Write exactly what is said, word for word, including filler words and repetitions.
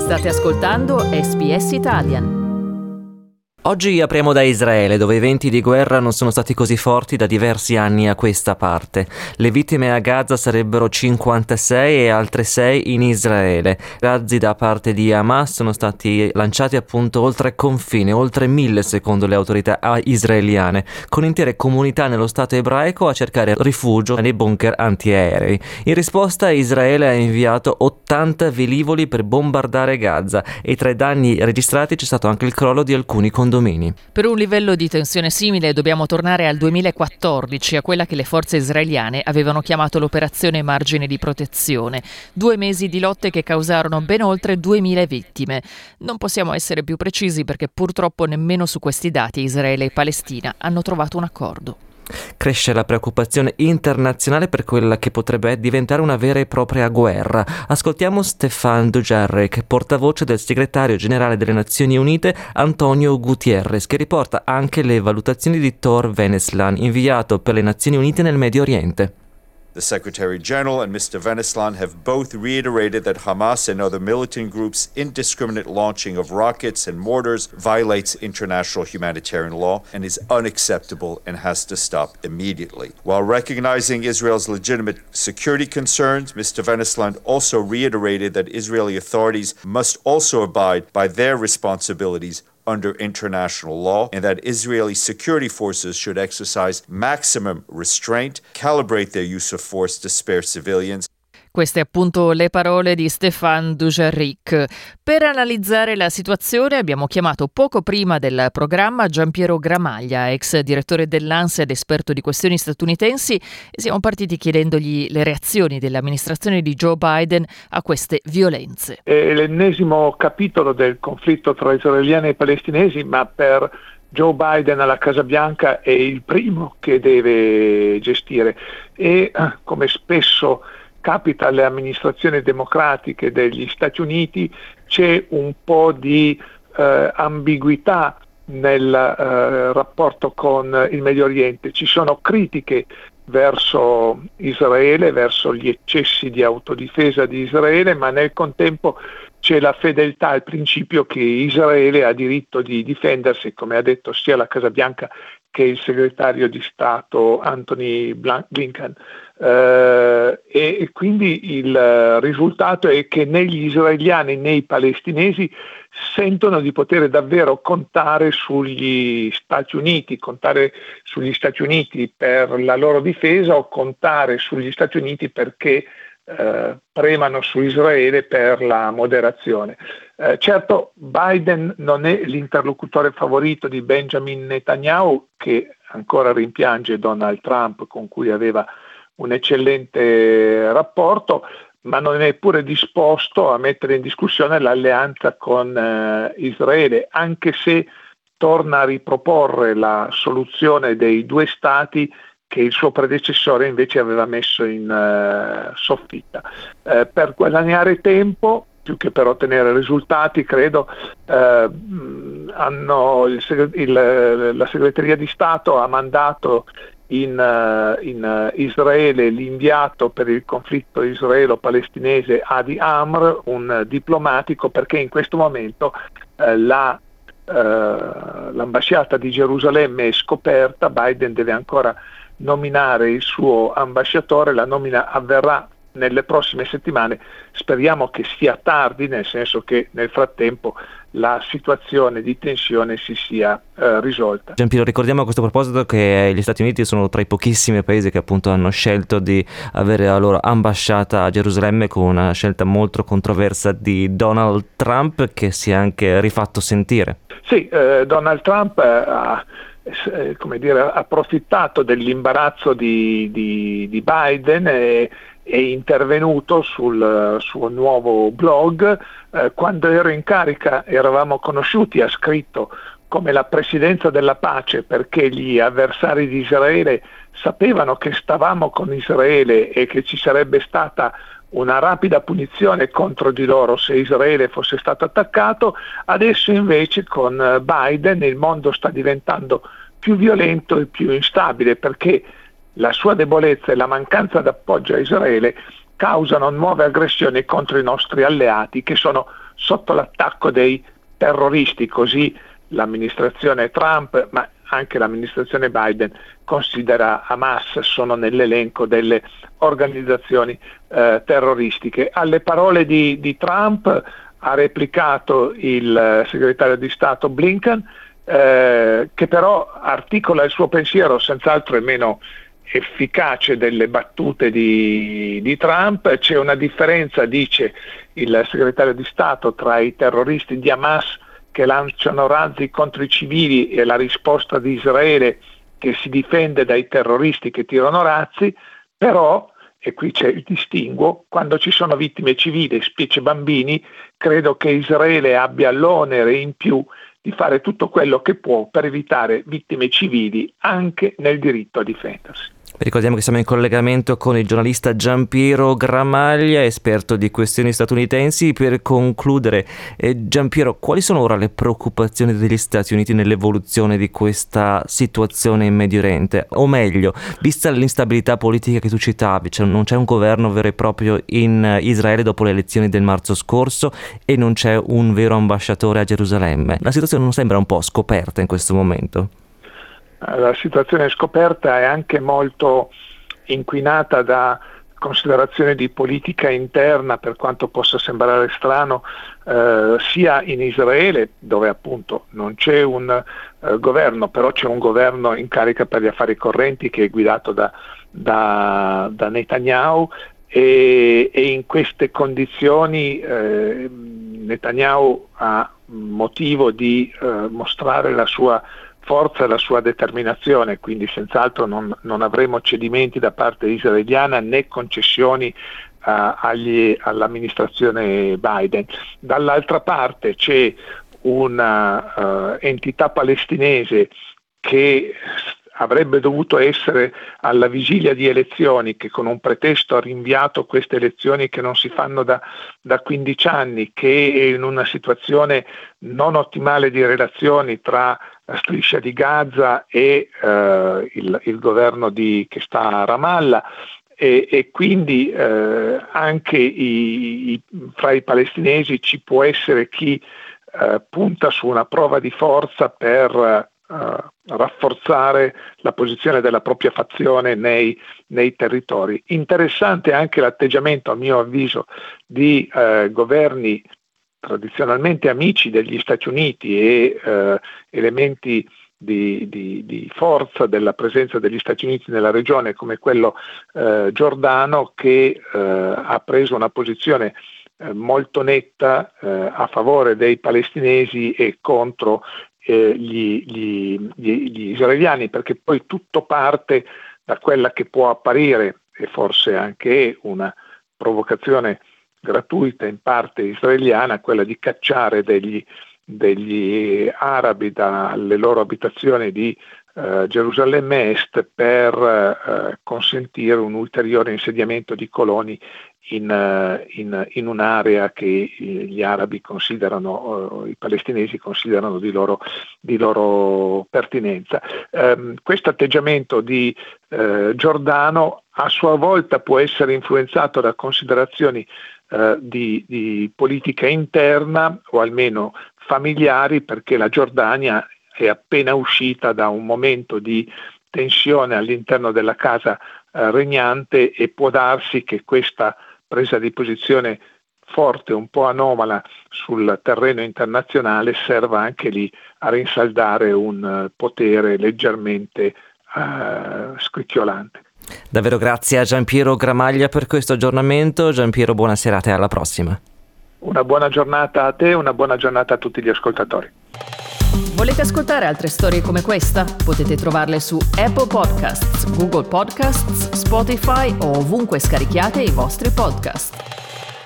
State ascoltando S B S Italian. Oggi apriamo da Israele, dove i venti di guerra non sono stati così forti da diversi anni a questa parte. Le vittime a Gaza sarebbero cinquantasei e altre sei in Israele. Razzi da parte di Hamas sono stati lanciati appunto oltre confine, oltre mille secondo le autorità israeliane, con intere comunità nello Stato ebraico a cercare rifugio nei bunker antiaerei. In risposta Israele ha inviato ottanta velivoli per bombardare Gaza e tra i danni registrati c'è stato anche il crollo di alcuni condomini. Per un livello di tensione simile dobbiamo tornare al duemilaquattordici, a quella che le forze israeliane avevano chiamato l'operazione Margine di protezione. Due mesi di lotte che causarono ben oltre duemila vittime. Non possiamo essere più precisi perché purtroppo nemmeno su questi dati Israele e Palestina hanno trovato un accordo. Cresce la preoccupazione internazionale per quella che potrebbe diventare una vera e propria guerra. Ascoltiamo Stéphane Dujarric, portavoce del segretario generale delle Nazioni Unite Antonio Guterres, che riporta anche le valutazioni di Tor Veneslan, inviato per le Nazioni Unite nel Medio Oriente. The Secretary General and Mister Veneslan have both reiterated that Hamas and other militant groups' indiscriminate launching of rockets and mortars violates international humanitarian law and is unacceptable and has to stop immediately. While recognizing Israel's legitimate security concerns, Mister Veneslan also reiterated that Israeli authorities must also abide by their responsibilities under international law, and that Israeli security forces should exercise maximum restraint, calibrate their use of force to spare civilians. Queste appunto le parole di Stéphane Dujarric. Per analizzare la situazione abbiamo chiamato poco prima del programma Giampiero Gramaglia, ex direttore dell'ANSA ed esperto di questioni statunitensi, e siamo partiti chiedendogli le reazioni dell'amministrazione di Joe Biden a queste violenze. È l'ennesimo capitolo del conflitto tra israeliani e palestinesi, ma per Joe Biden alla Casa Bianca è il primo che deve gestire e, come spesso capita alle amministrazioni democratiche degli Stati Uniti, c'è un po' di eh, ambiguità nel eh, rapporto con il Medio Oriente. Ci sono critiche verso Israele, verso gli eccessi di autodifesa di Israele, ma nel contempo c'è la fedeltà al principio che Israele ha diritto di difendersi, come ha detto sia la Casa Bianca che il segretario di Stato Anthony Blinken. Uh, e quindi il risultato è che né gli israeliani né i palestinesi sentono di poter davvero contare sugli Stati Uniti, contare sugli Stati Uniti per la loro difesa o contare sugli Stati Uniti perché uh, premano su Israele per la moderazione. Uh, certo, Biden non è l'interlocutore favorito di Benjamin Netanyahu, che ancora rimpiange Donald Trump, con cui aveva un eccellente rapporto, ma non è pure disposto a mettere in discussione l'alleanza con eh, Israele, anche se torna a riproporre la soluzione dei due stati che il suo predecessore invece aveva messo in eh, soffitta. Eh, per guadagnare tempo, più che per ottenere risultati, credo, eh, hanno il, il, la segreteria di Stato ha mandato In, in Israele l'inviato per il conflitto israelo-palestinese Adi Amr, un diplomatico, perché in questo momento eh, la, eh, l'ambasciata di Gerusalemme è scoperta. Biden deve ancora nominare il suo ambasciatore, la nomina avverrà nelle prossime settimane, speriamo che sia tardi, nel senso che nel frattempo la situazione di tensione si sia eh, risolta. Giampiero, ricordiamo a questo proposito che gli Stati Uniti sono tra i pochissimi paesi che appunto hanno scelto di avere la loro ambasciata a Gerusalemme, con una scelta molto controversa di Donald Trump, che si è anche rifatto sentire. Sì, eh, Donald Trump ha eh, come dire, ha approfittato dell'imbarazzo di, di, di Biden e è intervenuto sul suo nuovo blog. Eh, quando ero in carica eravamo conosciuti, ha scritto, come la presidenza della pace, perché gli avversari di Israele sapevano che stavamo con Israele e che ci sarebbe stata una rapida punizione contro di loro se Israele fosse stato attaccato. Adesso invece con Biden il mondo sta diventando più violento e più instabile, perché la sua debolezza e la mancanza d'appoggio a Israele causano nuove aggressioni contro i nostri alleati, che sono sotto l'attacco dei terroristi, così l'amministrazione Trump, ma anche l'amministrazione Biden, considera Hamas, sono nell'elenco delle organizzazioni eh, terroristiche. Alle parole di, di Trump ha replicato il segretario di Stato Blinken, eh, che però articola il suo pensiero, senz'altro è meno efficace delle battute di, di Trump. C'è una differenza, dice il segretario di Stato, tra i terroristi di Hamas che lanciano razzi contro i civili e la risposta di Israele che si difende dai terroristi che tirano razzi, però, e qui c'è il distinguo, quando ci sono vittime civili, specie bambini, credo che Israele abbia l'onere in più di fare tutto quello che può per evitare vittime civili anche nel diritto a difendersi. Ricordiamo che siamo in collegamento con il giornalista Giampiero Gramaglia, esperto di questioni statunitensi. Per concludere, eh, Giampiero, quali sono ora le preoccupazioni degli Stati Uniti nell'evoluzione di questa situazione in Medio Oriente? O meglio, vista l'instabilità politica che tu citavi, cioè non c'è un governo vero e proprio in Israele dopo le elezioni del marzo scorso e non c'è un vero ambasciatore a Gerusalemme. La situazione non sembra un po' scoperta in questo momento? La situazione scoperta è anche molto inquinata da considerazioni di politica interna, per quanto possa sembrare strano, eh, sia in Israele, dove appunto non c'è un eh, governo, però c'è un governo in carica per gli affari correnti che è guidato da, da, da Netanyahu, e, e in queste condizioni eh, Netanyahu ha motivo di eh, mostrare la sua forza e la sua determinazione, quindi senz'altro non, non avremo cedimenti da parte israeliana né concessioni uh, agli, all'amministrazione Biden. Dall'altra parte c'è una uh, entità palestinese che avrebbe dovuto essere alla vigilia di elezioni, che con un pretesto ha rinviato queste elezioni che non si fanno da, da quindici anni, che è in una situazione non ottimale di relazioni tra la striscia di Gaza e eh, il, il governo di, che sta a Ramallah, e, e quindi eh, anche i, i, fra i palestinesi ci può essere chi eh, punta su una prova di forza per Uh, rafforzare la posizione della propria fazione nei, nei territori. Interessante anche l'atteggiamento, a mio avviso, di uh, governi tradizionalmente amici degli Stati Uniti e uh, elementi di, di, di forza della presenza degli Stati Uniti nella regione, come quello uh, giordano, che uh, ha preso una posizione uh, molto netta uh, a favore dei palestinesi e contro Gli, gli, gli, gli israeliani, perché poi tutto parte da quella che può apparire, e forse anche una provocazione gratuita in parte israeliana, quella di cacciare degli, degli arabi dalle loro abitazioni di uh, Gerusalemme Est per uh, consentire un ulteriore insediamento di coloni In, in, in un'area che gli arabi considerano, i palestinesi considerano di loro, di loro pertinenza. Um, questo atteggiamento di uh, Giordano a sua volta può essere influenzato da considerazioni uh, di, di politica interna, o almeno familiari, perché la Giordania è appena uscita da un momento di tensione all'interno della casa uh, regnante, e può darsi che questa presa di posizione forte, un po' anomala sul terreno internazionale, serva anche lì a rinsaldare un potere leggermente uh, scricchiolante. Davvero grazie a Giampiero Gramaglia per questo aggiornamento. Giampiero, buona serata e alla prossima. Una buona giornata a te, una buona giornata a tutti gli ascoltatori. Volete ascoltare altre storie come questa? Potete trovarle su Apple Podcasts, Google Podcasts, Spotify o ovunque scarichiate i vostri podcast.